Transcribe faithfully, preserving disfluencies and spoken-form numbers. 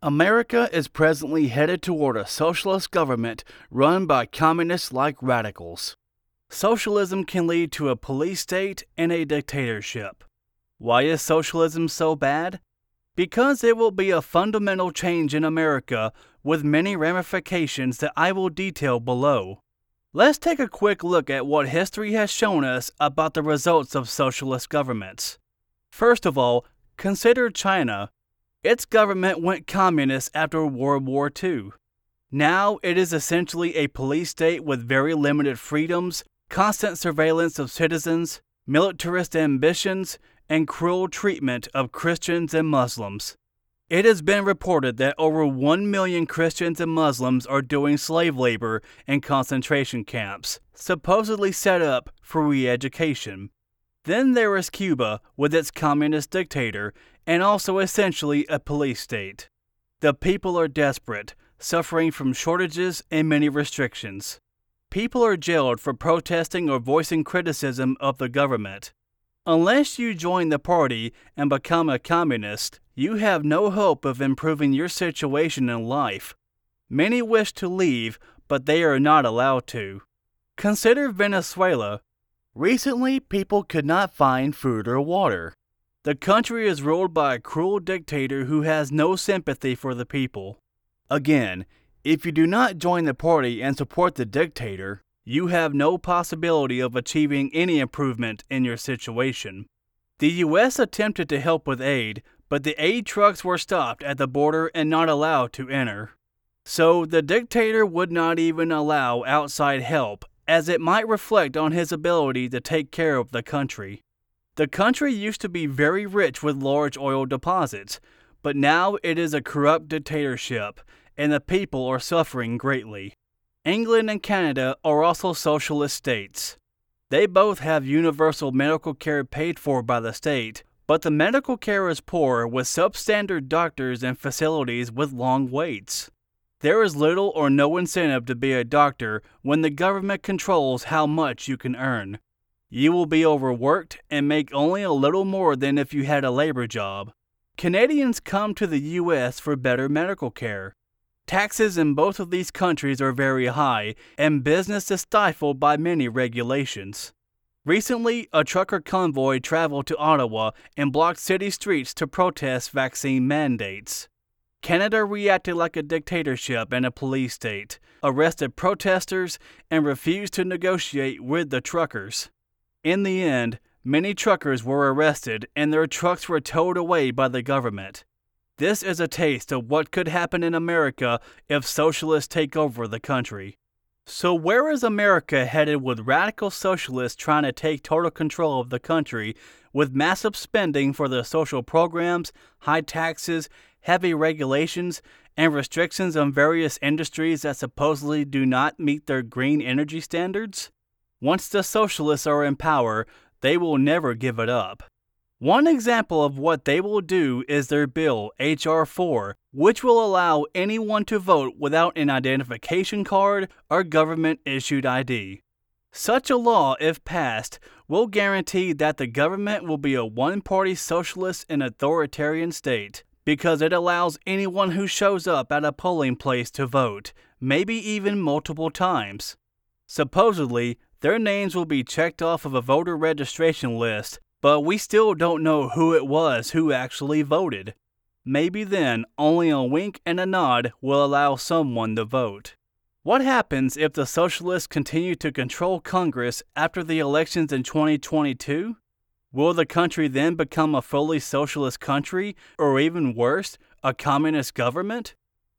America is presently headed toward a socialist government run by communists-like radicals. Socialism can lead to a police state and a dictatorship. Why is socialism so bad? Because it will be a fundamental change in America with many ramifications that I will detail below. Let's take a quick look at what history has shown us about the results of socialist governments. First of all, consider China. Its government went communist after World War Two. Now it is essentially a police state with very limited freedoms, constant surveillance of citizens, militarist ambitions, and cruel treatment of Christians and Muslims. It has been reported that over one million Christians and Muslims are doing slave labor in concentration camps, supposedly set up for re-education. Then there is Cuba with its communist dictator, and also essentially a police state. The people are desperate, suffering from shortages and many restrictions. People are jailed for protesting or voicing criticism of the government. Unless you join the party and become a communist, you have no hope of improving your situation in life. Many wish to leave, but they are not allowed to. Consider Venezuela. Recently, people could not find food or water. The country is ruled by a cruel dictator who has no sympathy for the people. Again, if you do not join the party and support the dictator, you have no possibility of achieving any improvement in your situation. The U S attempted to help with aid, but the aid trucks were stopped at the border and not allowed to enter. So the dictator would not even allow outside help, as it might reflect on his ability to take care of the country. The country used to be very rich with large oil deposits, but now it is a corrupt dictatorship, and the people are suffering greatly. England and Canada are also socialist states. They both have universal medical care paid for by the state, but the medical care is poor with substandard doctors and facilities with long waits. There is little or no incentive to be a doctor when the government controls how much you can earn. You will be overworked and make only a little more than if you had a labor job. Canadians come to the U S for better medical care. Taxes in both of these countries are very high, and business is stifled by many regulations. Recently, a trucker convoy traveled to Ottawa and blocked city streets to protest vaccine mandates. Canada reacted like a dictatorship and a police state, arrested protesters, and refused to negotiate with the truckers. In the end, many truckers were arrested and their trucks were towed away by the government. This is a taste of what could happen in America if socialists take over the country. So where is America headed with radical socialists trying to take total control of the country with massive spending for their social programs, high taxes, heavy regulations, and restrictions on various industries that supposedly do not meet their green energy standards? Once the socialists are in power, they will never give it up. One example of what they will do is their bill, H R four, which will allow anyone to vote without an identification card or government-issued I D. Such a law, if passed, will guarantee that the government will be a one-party socialist and authoritarian state, because it allows anyone who shows up at a polling place to vote, maybe even multiple times. Supposedly, their names will be checked off of a voter registration list, but we still don't know who it was who actually voted. Maybe then only a wink and a nod will allow someone to vote. What happens if the socialists continue to control Congress after the elections in twenty twenty-two? Will the country then become a fully socialist country, or even worse, a communist government?